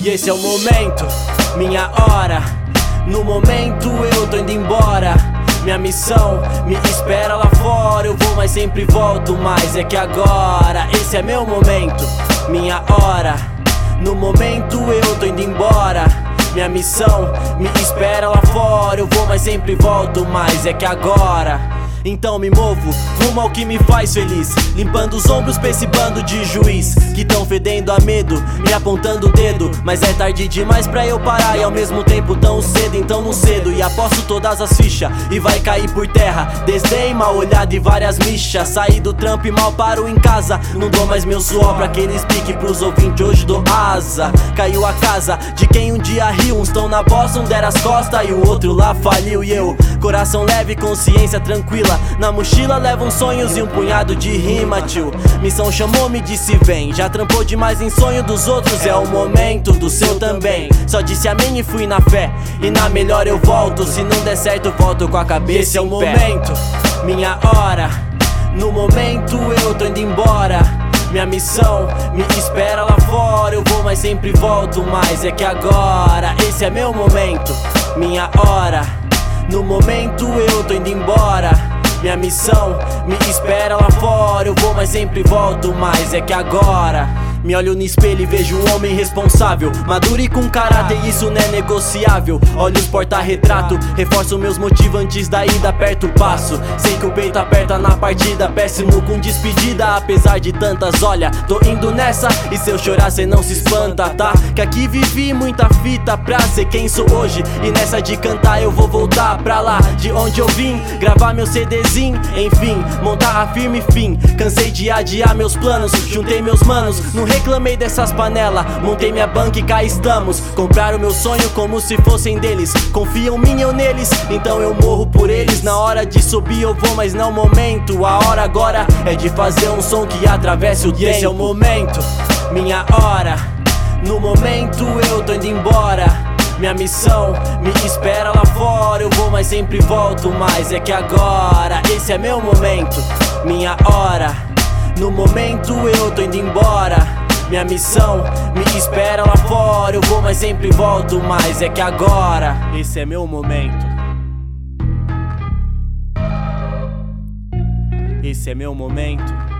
E esse é o momento, minha hora. No momento eu tô indo embora. Minha missão me espera lá fora. Eu vou, mas sempre volto, mas é que agora esse é meu momento, minha hora. No momento eu tô indo embora. Minha missão me espera lá fora. Eu vou, mas sempre volto, mas é que agora. Então me movo rumo ao que me faz feliz, limpando os ombros pra esse bando de juiz que tão fedendo a medo, me apontando o dedo. Mas é tarde demais pra eu parar e ao mesmo tempo tão cedo. Então não cedo e aposto todas as fichas e vai cair por terra. Desdém, mal olhado e várias mixas. Saí do trampo e mal paro em casa. Não dou mais meu suor pra aqueles pique, pros ouvintes hoje dou asa. Caiu a casa de quem um dia riu. Uns tão na bosta, um deram as costas e o outro lá faliu. E eu, coração leve, consciência tranquila, na mochila levam sonhos e um punhado de rima, tio. Missão chamou, me disse vem. Já trampou demais em sonho dos outros, é o momento do seu também. Só disse amém e fui na fé, e na melhor eu volto. Se não der certo, volto com a cabeça. Esse é o momento, minha hora. No momento eu tô indo embora. Minha missão me espera lá fora. Eu vou, mas sempre volto, mas é que agora esse é meu momento, minha hora. No momento eu tô indo embora. Minha missão me espera lá fora. Eu vou, mas sempre volto, mas é que agora. Me olho no espelho e vejo um homem responsável, maduro e com caráter, isso não é negociável. Olhos porta-retrato, reforço meus motivos antes da ida, aperto o passo. Sei que o peito aperta na partida, péssimo com despedida. Apesar de tantas, olha, tô indo nessa. E se eu chorar cê não se espanta, tá? Que aqui vivi muita fita pra ser quem sou hoje. E nessa de cantar eu vou voltar pra lá de onde eu vim, gravar meu CDzinho, enfim, montar a firme fim. Cansei de adiar meus planos, juntei meus manos, não reclamei dessas panelas, montei minha banca e cá estamos. Compraram meu sonho como se fossem deles, confiam em mim, eu neles, então eu morro por eles. Na hora de subir eu vou, mas não é o momento. A hora agora é de fazer um som que atravesse o tempo. E esse é o momento, minha hora. No momento eu tô indo embora. Minha missão me espera lá fora. Eu vou, mas sempre volto, mas é que agora esse é meu momento, minha hora. No momento eu tô indo embora. Minha missão me espera lá fora. Eu vou, mas sempre volto, mas é que agora esse é meu momento. Esse é meu momento.